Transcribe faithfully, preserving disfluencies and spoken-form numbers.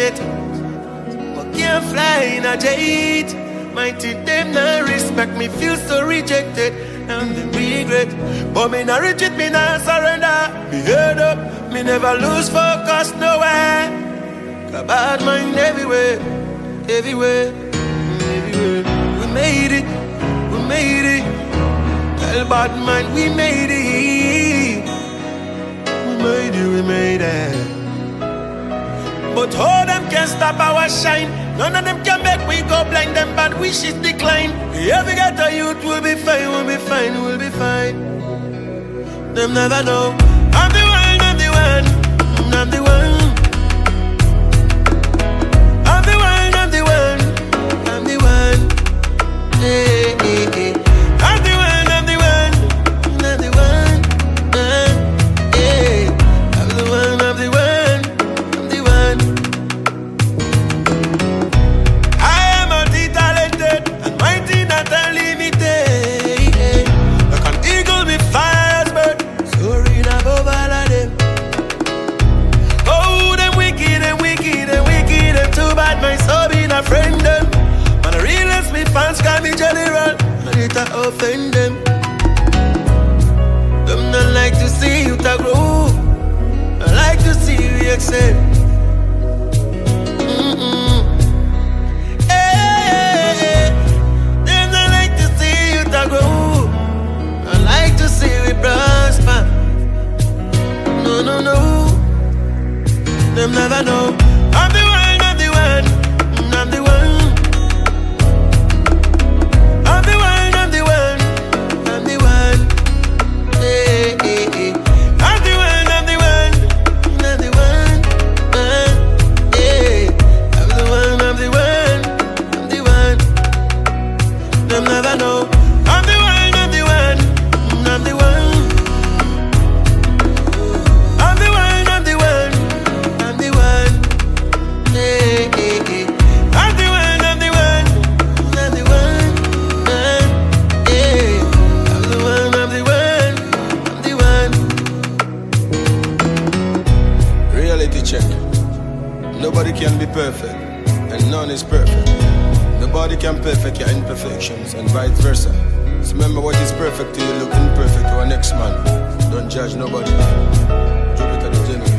it. But can't fly in a jet. Mighty them not respect me, feel so rejected. And the regret. But me not retreat, me not surrender. Me head up, me never lose focus nowhere. Got bad mind everywhere, everywhere, everywhere. We made it, we made it. Tell bad mind we made it. We made it, we made it. But all them can't stop our shine. None of them can make we go blind. Them bad wishes decline. Every ghetto youth will be fine, will be fine, will be fine. Them never know. I'm the one, I'm the one, I'm the one. I'm the one, I'm the one, I'm the one. Hey, hey, hey. I'm the one, I'm the one, I'm the one. Uh, hey. I'm the one, I'm the one. Friend them, and the realest me fans call me general, and it a offend them. Them not like to see you to grow, I like to see you excel. Mm-mm. Hey, them not like to see you to grow, I like to see you prosper. No, no, no, them never know. I'm the one. I'm the one. I'm the one, I'm the one, I'm the one. Hey, hey, hey. I'm the one, I'm the one, I'm the one. Uh, hey. I'm the one, I'm the one, I'm the one. Them never know. I'm the one, I'm the one, I'm the one. I'm the one, I'm the one, I'm the one. Hey, hey, hey. Check. Nobody can be perfect, and none is perfect. Nobody can perfect your imperfections, and vice versa. So remember, what is perfect to you look imperfect to our next man. Don't judge nobody. Jupiter the General.